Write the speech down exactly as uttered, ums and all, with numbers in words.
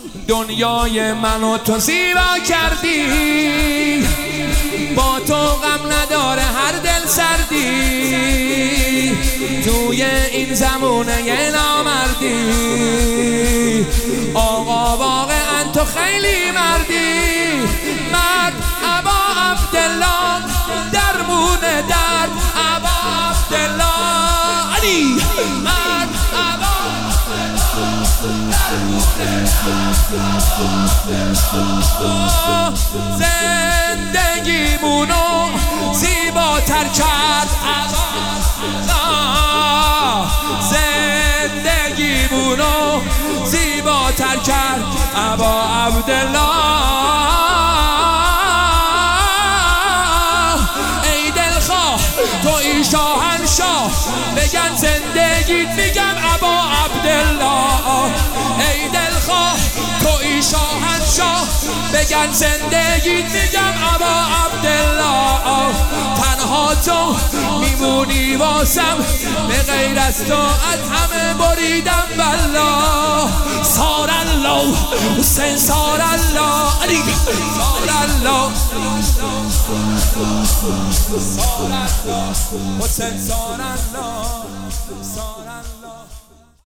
دنیای منو تو زیبا کردی، با تو غم نداره هر دل سردی، توی این زمونه نامردی. آقا واقعا تو خیلی مردی، مرد ابا عبدالله، درمون درد ابا عبدالله علی، مرد ابا زندگیمونو زیباتر کرد ابا عبدالله، زندگیمونو زیباتر کرد ابا عبدالله. ای دلخواه توی شاهنشاه، بگن زندگیت میگم ابا عبدالله. ای دلخواه توی شاهنشاه، بگن زندگیت میگم ابا عبدالله. تنها تو میمونی واسم، به غیر از تو از همه بریدم والله. سار الله حسین، سار الله علی، سار الله سار الله حسین، سار الله سار الله.